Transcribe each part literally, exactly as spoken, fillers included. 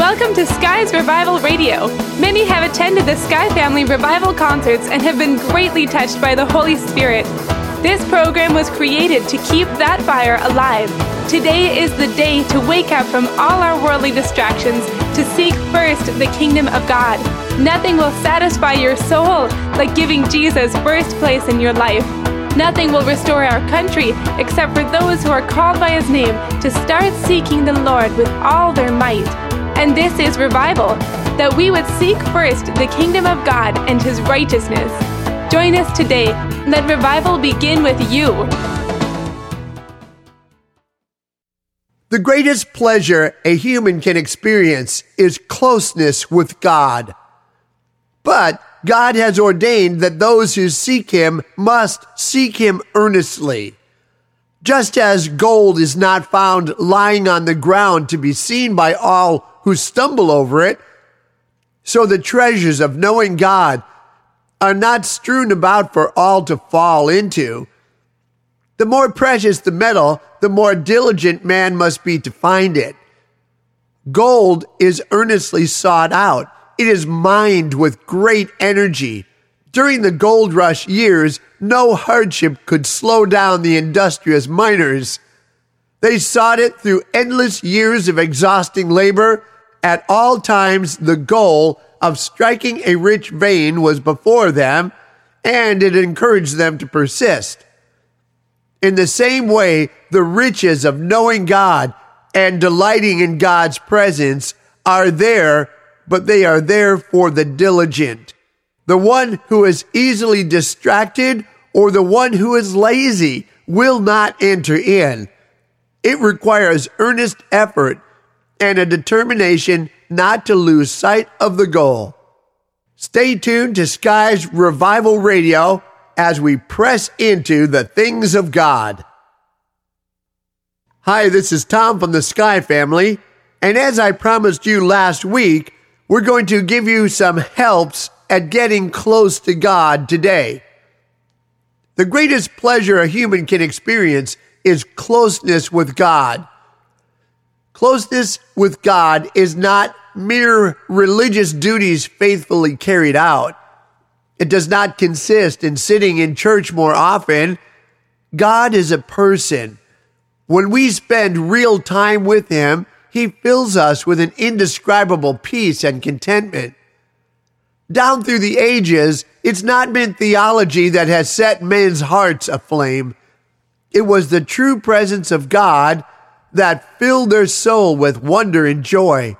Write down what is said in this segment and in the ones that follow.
Welcome to Sky's Revival Radio. Many have attended the Sky Family Revival concerts and have been greatly touched by the Holy Spirit. This program was created to keep that fire alive. Today is the day to wake up from all our worldly distractions to seek first the kingdom of God. Nothing will satisfy your soul like giving Jesus first place in your life. Nothing will restore our country except for those who are called by His name to start seeking the Lord with all their might. And this is revival, that we would seek first the kingdom of God and His righteousness. Join us today. Let revival begin with you. The greatest pleasure a human can experience is closeness with God. But God has ordained that those who seek Him must seek Him earnestly. Just as gold is not found lying on the ground to be seen by all who stumble over it, so the treasures of knowing God are not strewn about for all to fall into. The more precious the metal, the more diligent man must be to find it. Gold is earnestly sought out. It is mined with great energy. During the gold rush years, no hardship could slow down the industrious miners. They sought it through endless years of exhausting labor. At all times, the goal of striking a rich vein was before them, and it encouraged them to persist. In the same way, the riches of knowing God and delighting in God's presence are there, but they are there for the diligent. The one who is easily distracted or the one who is lazy will not enter in. It requires earnest effort and a determination not to lose sight of the goal. Stay tuned to Sky's Revival Radio as we press into the things of God. Hi, this is Tom from the Sky Family, and as I promised you last week, we're going to give you some helps at getting close to God today. The greatest pleasure a human can experience is closeness with God. Closeness with God is not mere religious duties faithfully carried out. It does not consist in sitting in church more often. God is a person. When we spend real time with Him, He fills us with an indescribable peace and contentment. Down through the ages, it's not been theology that has set men's hearts aflame. It was the true presence of God that filled their soul with wonder and joy.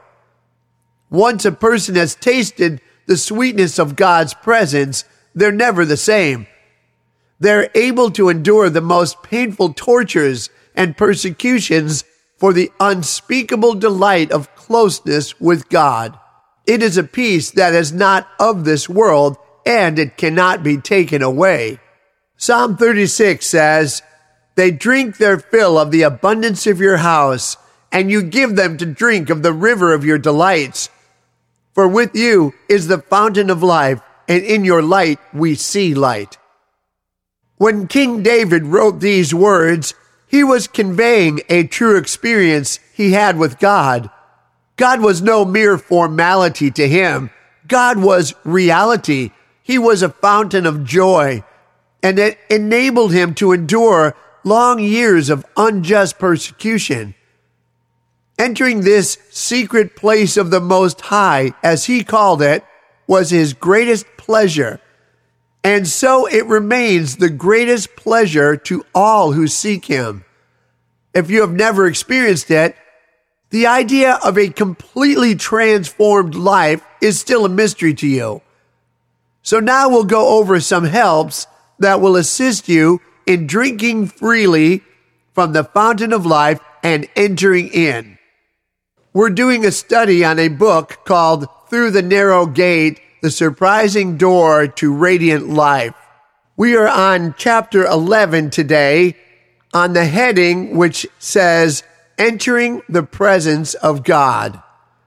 Once a person has tasted the sweetness of God's presence, they're never the same. They're able to endure the most painful tortures and persecutions for the unspeakable delight of closeness with God. It is a peace that is not of this world, and it cannot be taken away. Psalm thirty-six says, "They drink their fill of the abundance of your house, and you give them to drink of the river of your delights. For with you is the fountain of life, and in your light we see light." When King David wrote these words, he was conveying a true experience he had with God. God was no mere formality to him. God was reality. He was a fountain of joy, and it enabled him to endure long years of unjust persecution. Entering this secret place of the Most High, as he called it, was his greatest pleasure. And so it remains the greatest pleasure to all who seek Him. If you have never experienced it, the idea of a completely transformed life is still a mystery to you. So now we'll go over some helps that will assist you in drinking freely from the fountain of life and entering in. We're doing a study on a book called Through the Narrow Gate, The Surprising Door to Radiant Life. We are on chapter eleven today, on the heading which says, Entering the Presence of God.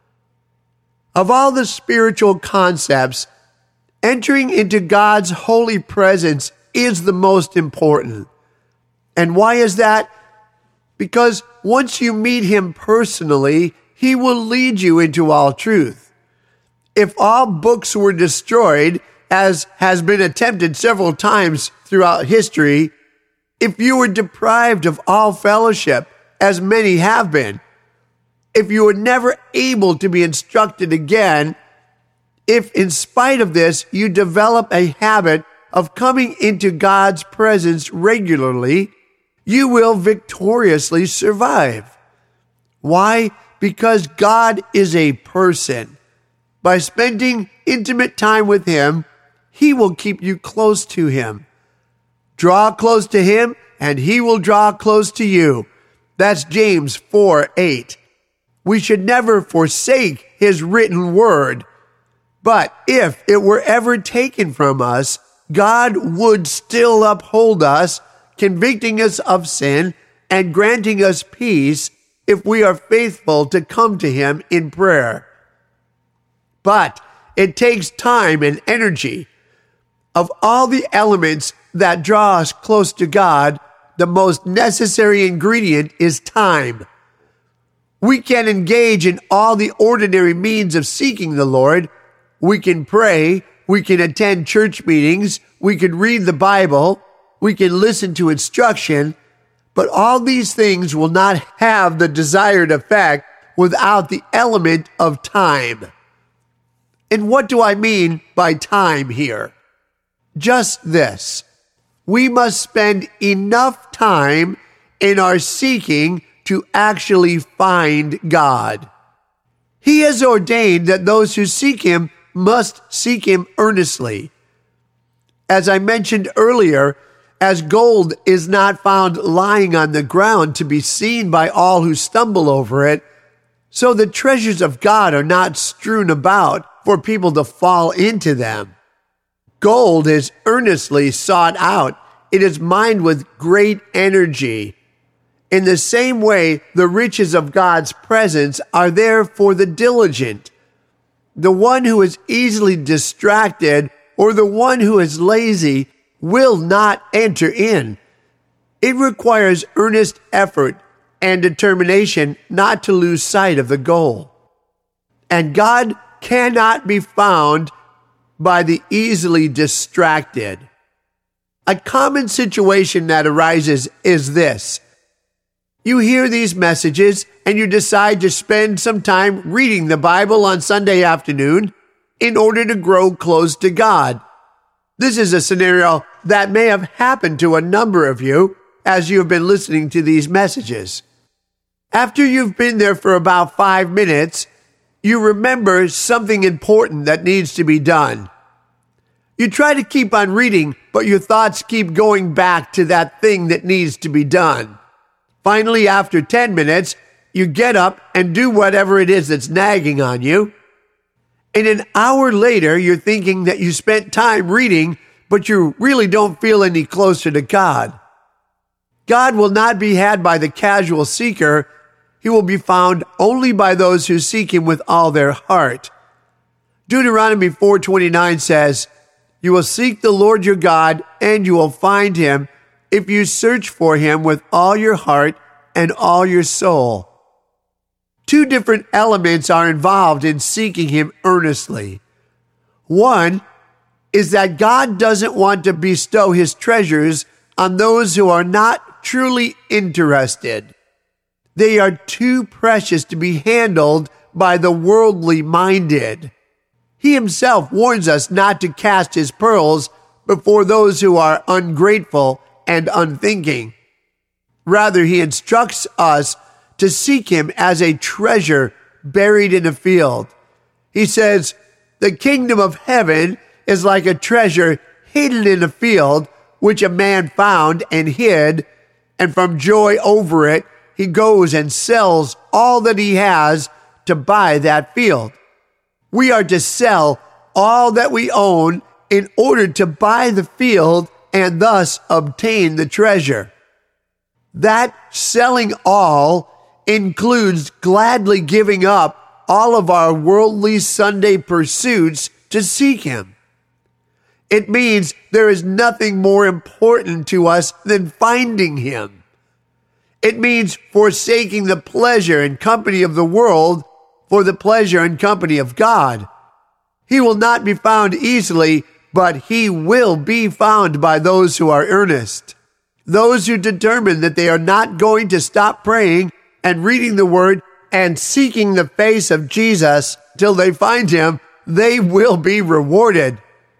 Of all the spiritual concepts, entering into God's holy presence is the most important. And why is that? Because once you meet Him personally, he will lead you into all truth. If all books were destroyed, as has been attempted several times throughout history, if you were deprived of all fellowship, as many have been, if you were never able to be instructed again, if in spite of this you develop a habit of coming into God's presence regularly, you will victoriously survive. Why? Because God is a person. By spending intimate time with him, he will keep you close to him. Draw close to him, and he will draw close to you. That's James four eight. We should never forsake his written word. But if it were ever taken from us, God would still uphold us, convicting us of sin and granting us peace if we are faithful to come to him in prayer. But it takes time and energy. Of all the elements that draw us close to God, the most necessary ingredient is time. We can engage in all the ordinary means of seeking the Lord. We can pray, we can attend church meetings, we can read the Bible, we can listen to instruction, but all these things will not have the desired effect without the element of time. And what do I mean by time here? Just this. We must spend enough time in our seeking to actually find God. He has ordained that those who seek him must seek him earnestly. As I mentioned earlier, as gold is not found lying on the ground to be seen by all who stumble over it, so the treasures of God are not strewn about for people to fall into them. Gold is earnestly sought out. It is mined with great energy. In the same way, the riches of God's presence are there for the diligent. The one who is easily distracted or the one who is lazy will not enter in. It requires earnest effort and determination not to lose sight of the goal. And God cannot be found by the easily distracted. A common situation that arises is this. You hear these messages and you decide to spend some time reading the Bible on Sunday afternoon in order to grow close to God. This is a scenario that may have happened to a number of you as you have been listening to these messages. After you've been there for about five minutes, you remember something important that needs to be done. You try to keep on reading, but your thoughts keep going back to that thing that needs to be done. Finally, after ten minutes, you get up and do whatever it is that's nagging on you. And an hour later, you're thinking that you spent time reading, but you really don't feel any closer to God. God will not be had by the casual seeker. He will be found only by those who seek him with all their heart. Deuteronomy four twenty-nine says, "You will seek the Lord your God, and you will find him if you search for him with all your heart and all your soul." Two different elements are involved in seeking him earnestly. One is that God doesn't want to bestow his treasures on those who are not truly interested. They are too precious to be handled by the worldly minded. He himself warns us not to cast his pearls before those who are ungrateful and unthinking. Rather, he instructs us to seek him as a treasure buried in a field. He says, "The kingdom of heaven is like a treasure hidden in a field, which a man found and hid, and from joy over it, he goes and sells all that he has to buy that field." We are to sell all that we own in order to buy the field and thus obtain the treasure. That selling all includes gladly giving up all of our worldly Sunday pursuits to seek him. It means there is nothing more important to us than finding him. It means forsaking the pleasure and company of the world for the pleasure and company of God. He will not be found easily, but he will be found by those who are earnest. Those who determine that they are not going to stop praying and reading the word and seeking the face of Jesus till they find him, they will be rewarded.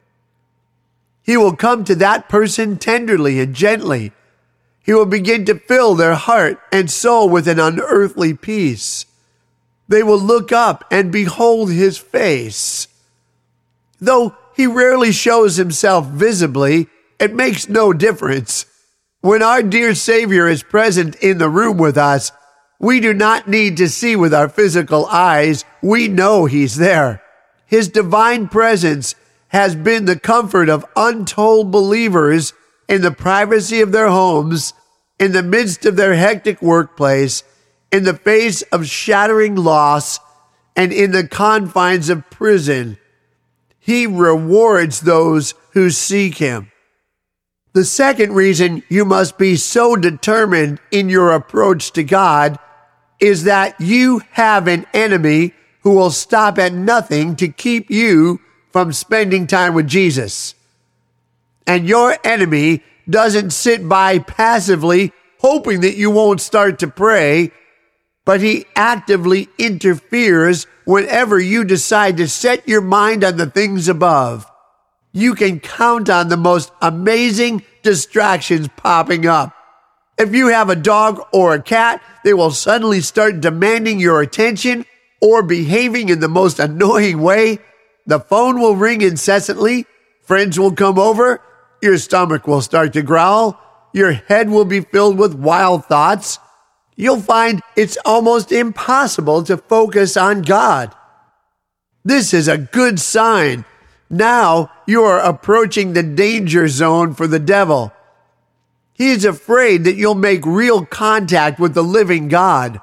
He will come to that person tenderly and gently. He will begin to fill their heart and soul with an unearthly peace. They will look up and behold his face. Though he rarely shows himself visibly, it makes no difference. When our dear Savior is present in the room with us, we do not need to see with our physical eyes. We know he's there. His divine presence has been the comfort of untold believers in the privacy of their homes, in the midst of their hectic workplace, in the face of shattering loss, and in the confines of prison. He rewards those who seek him. The second reason you must be so determined in your approach to God is that you have an enemy who will stop at nothing to keep you from spending time with Jesus. And your enemy doesn't sit by passively hoping that you won't start to pray, but he actively interferes whenever you decide to set your mind on the things above. You can count on the most amazing distractions popping up. If you have a dog or a cat, they will suddenly start demanding your attention or behaving in the most annoying way. The phone will ring incessantly. Friends will come over. Your stomach will start to growl. Your head will be filled with wild thoughts. You'll find it's almost impossible to focus on God. This is a good sign. Now you are approaching the danger zone for the devil. He is afraid that you'll make real contact with the living God.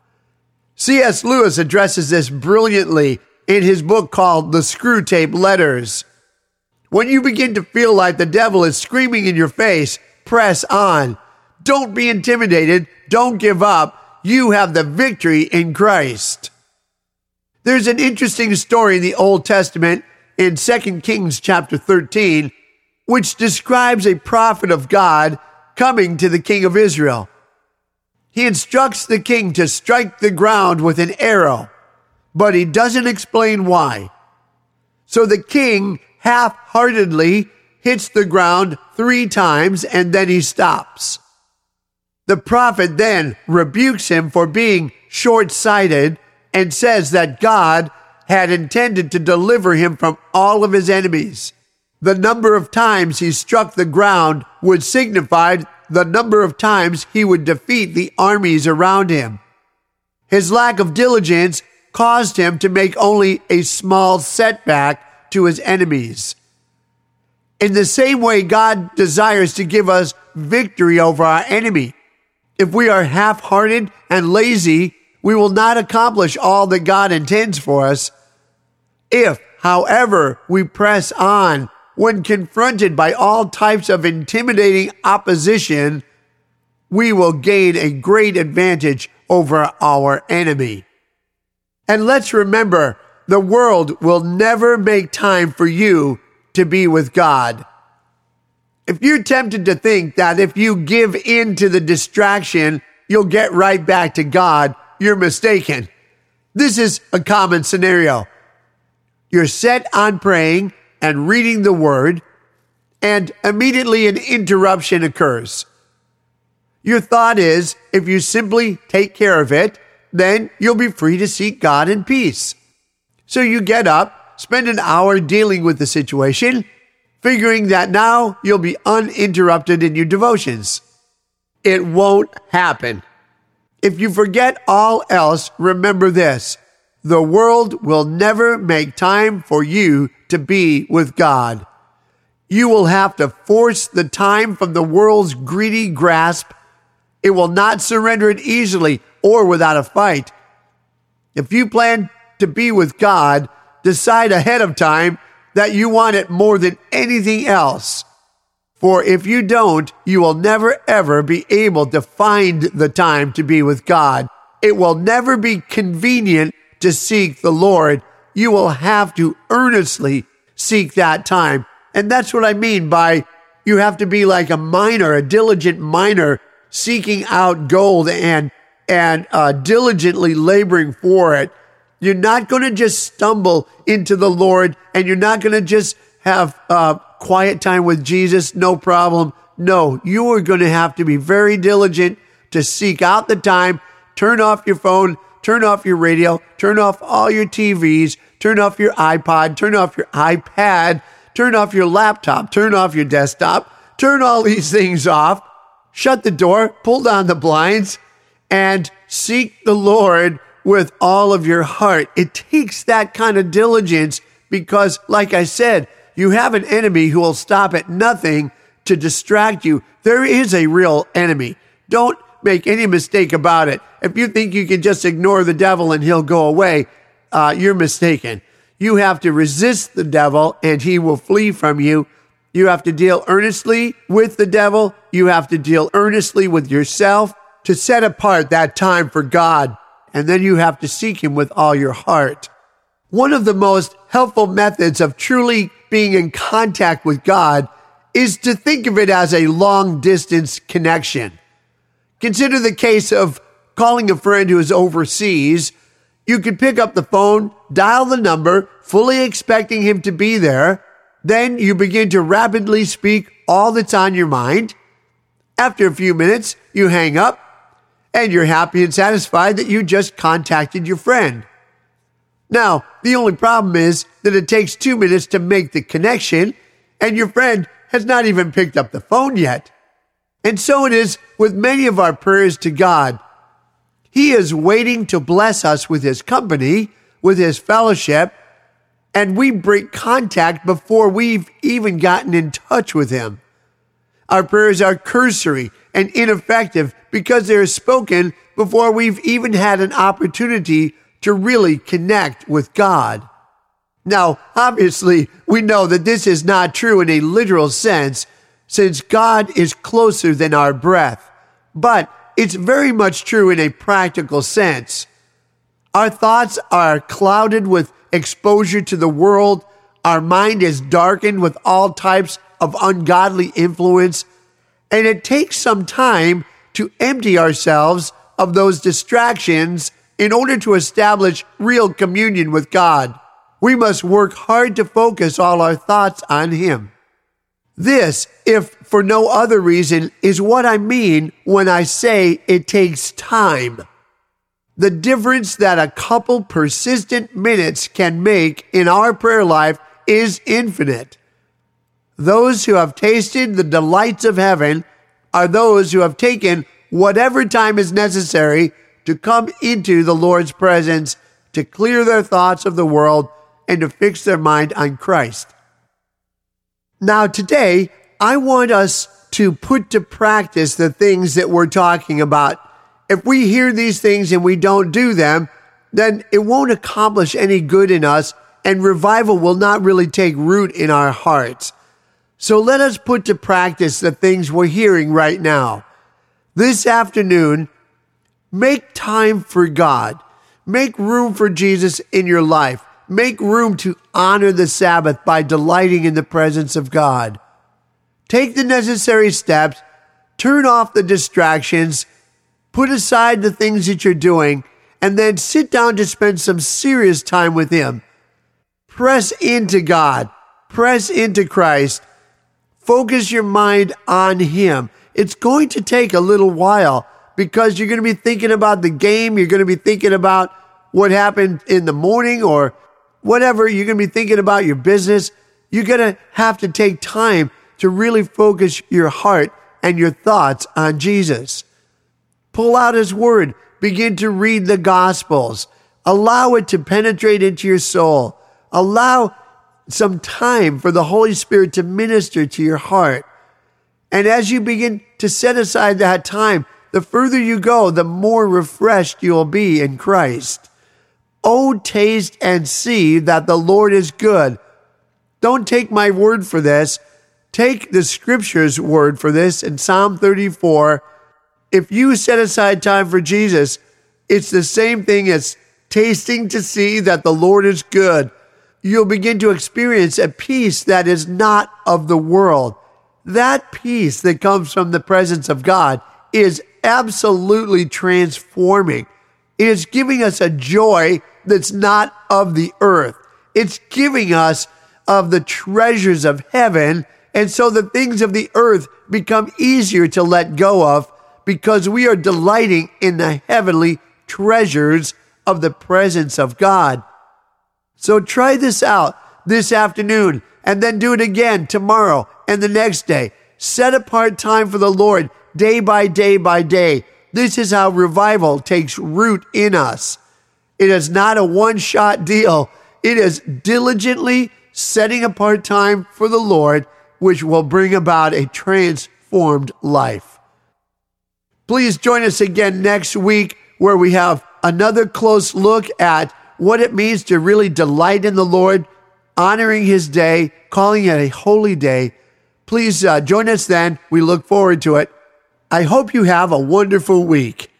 C S Lewis addresses this brilliantly in his book called The Screwtape Letters. When you begin to feel like the devil is screaming in your face, press on. Don't be intimidated. Don't give up. You have the victory in Christ. There's an interesting story in the Old Testament in Second Kings chapter thirteen, which describes a prophet of God coming to the king of Israel. He instructs the king to strike the ground with an arrow, but he doesn't explain why. So the king half-heartedly hits the ground three times and then he stops. The prophet then rebukes him for being short-sighted and says that God had intended to deliver him from all of his enemies. The number of times he struck the ground would signify the number of times he would defeat the armies around him. His lack of diligence caused him to make only a small setback to his enemies. In the same way, God desires to give us victory over our enemy. If we are half-hearted and lazy, we will not accomplish all that God intends for us. If, however, we press on when confronted by all types of intimidating opposition, we will gain a great advantage over our enemy. And let's remember, the world will never make time for you to be with God. If you're tempted to think that if you give in to the distraction, you'll get right back to God, you're mistaken. This is a common scenario. You're set on praying and reading the word, and immediately an interruption occurs. Your thought is, if you simply take care of it, then you'll be free to seek God in peace. So you get up, spend an hour dealing with the situation, figuring that now you'll be uninterrupted in your devotions. It won't happen. If you forget all else, remember this: the world will never make time for you to be with God. You will have to force the time from the world's greedy grasp. It will not surrender it easily or without a fight. If you plan to be with God, decide ahead of time that you want it more than anything else. For if you don't, you will never ever be able to find the time to be with God. It will never be convenient to seek the Lord. You will have to earnestly seek that time. And that's what I mean by you have to be like a miner, a diligent miner, seeking out gold and and uh, diligently laboring for it. You're not going to just stumble into the Lord, and you're not going to just have uh, quiet time with Jesus, no problem. No, you are going to have to be very diligent to seek out the time, turn off your phone, turn off your radio, turn off all your T Vs, turn off your iPod, turn off your iPad, turn off your laptop, turn off your desktop, turn all these things off, shut the door, pull down the blinds, and seek the Lord with all of your heart. It takes that kind of diligence because, like I said, you have an enemy who will stop at nothing to distract you. There is a real enemy. Don't make any mistake about it. If you think you can just ignore the devil and he'll go away, uh, you're mistaken. You have to resist the devil and he will flee from you. You have to deal earnestly with the devil. You have to deal earnestly with yourself to set apart that time for God. And then you have to seek him with all your heart. One of the most helpful methods of truly being in contact with God is to think of it as a long distance connection. Consider the case of calling a friend who is overseas. You could pick up the phone, dial the number, fully expecting him to be there. Then you begin to rapidly speak all that's on your mind. After a few minutes, you hang up and you're happy and satisfied that you just contacted your friend. Now, the only problem is that it takes two minutes to make the connection and your friend has not even picked up the phone yet. And so it is with many of our prayers to God. He is waiting to bless us with his company, with his fellowship, and we break contact before we've even gotten in touch with him. Our prayers are cursory and ineffective because they're spoken before we've even had an opportunity to really connect with God. Now, obviously, we know that this is not true in a literal sense, since God is closer than our breath, but it's very much true in a practical sense. Our thoughts are clouded with exposure to the world. Our mind is darkened with all types of ungodly influence, and it takes some time to empty ourselves of those distractions in order to establish real communion with God. We must work hard to focus all our thoughts on him. This, if for no other reason, is what I mean when I say it takes time. The difference that a couple persistent minutes can make in our prayer life is infinite. Those who have tasted the delights of heaven are those who have taken whatever time is necessary to come into the Lord's presence, to clear their thoughts of the world, and to fix their mind on Christ. Now today, I want us to put to practice the things that we're talking about. If we hear these things and we don't do them, then it won't accomplish any good in us, and revival will not really take root in our hearts. So let us put to practice the things we're hearing right now. This afternoon, make time for God. Make room for Jesus in your life. Make room to honor the Sabbath by delighting in the presence of God. Take the necessary steps, turn off the distractions, put aside the things that you're doing, and then sit down to spend some serious time with him. Press into God. Press into Christ. Focus your mind on him. It's going to take a little while because you're going to be thinking about the game. You're going to be thinking about what happened in the morning or whatever. You're going to be thinking about your business. You're going to have to take time to really focus your heart and your thoughts on Jesus. Pull out his word. Begin to read the Gospels. Allow it to penetrate into your soul. Allow some time for the Holy Spirit to minister to your heart. And as you begin to set aside that time, the further you go, the more refreshed you'll be in Christ. Oh, taste and see that the Lord is good. Don't take my word for this. Take the scripture's word for this in Psalm thirty-four. If you set aside time for Jesus, it's the same thing as tasting to see that the Lord is good. You'll begin to experience a peace that is not of the world. That peace that comes from the presence of God is absolutely transforming. It is giving us a joy that's not of the earth. It's giving us of the treasures of heaven, and so the things of the earth become easier to let go of because we are delighting in the heavenly treasures of the presence of God. So try this out this afternoon, and then do it again tomorrow and the next day. Set apart time for the Lord day by day by day. This is how revival takes root in us. It is not a one-shot deal. It is diligently setting apart time for the Lord, which will bring about a transformed life. Please join us again next week, where we have another close look at what it means to really delight in the Lord, honoring His day, calling it a holy day. Please uh, join us then. We look forward to it. I hope you have a wonderful week.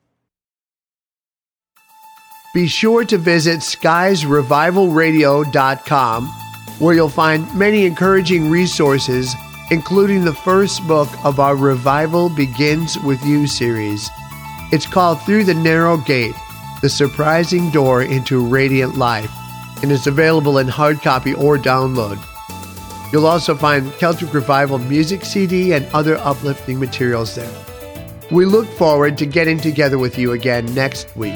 Be sure to visit skies revival radio dot com, where you'll find many encouraging resources, including the first book of our Revival Begins With You series. It's called Through the Narrow Gate, The Surprising Door into Radiant Life, and is available in hard copy or download. You'll also find Celtic Revival music C D and other uplifting materials there. We look forward to getting together with you again next week.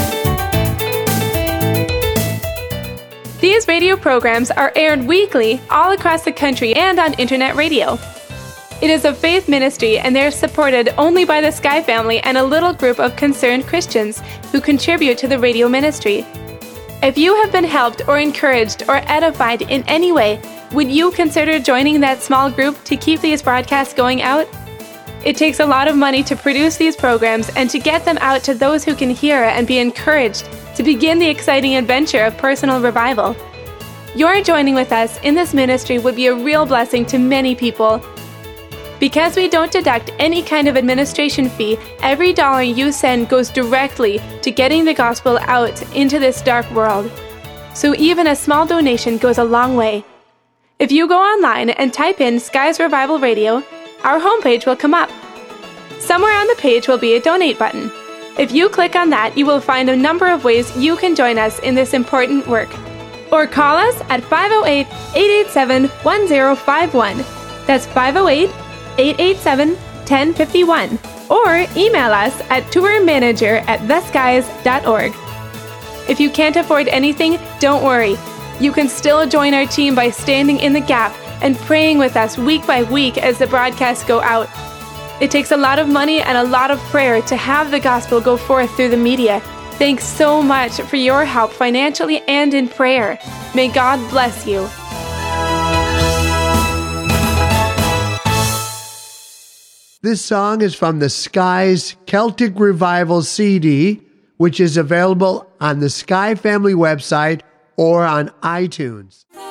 These radio programs are aired weekly all across the country and on internet radio. It is a faith ministry, and they're supported only by the Sky family and a little group of concerned Christians who contribute to the radio ministry. If you have been helped or encouraged or edified in any way, would you consider joining that small group to keep these broadcasts going out? It takes a lot of money to produce these programs and to get them out to those who can hear and be encouraged to begin the exciting adventure of personal revival. Your joining with us in this ministry would be a real blessing to many people. Because we don't deduct any kind of administration fee, every dollar you send goes directly to getting the gospel out into this dark world. So even a small donation goes a long way. If you go online and type in Skies Revival Radio, our homepage will come up. Somewhere on the page will be a donate button. If you click on that, you will find a number of ways you can join us in this important work. Or call us at five oh eight, eight eight seven, one oh five one. That's five oh eight, eight eight seven, one oh five one. Or email us at tourmanager at the skies dot org. If you can't afford anything, don't worry. You can still join our team by standing in the gap and praying with us week by week as the broadcasts go out. It takes a lot of money and a lot of prayer to have the gospel go forth through the media. Thanks so much for your help financially and in prayer. May God bless you. This song is from the Skies Celtic Revival C D, which is available on the Sky Family website or on iTunes.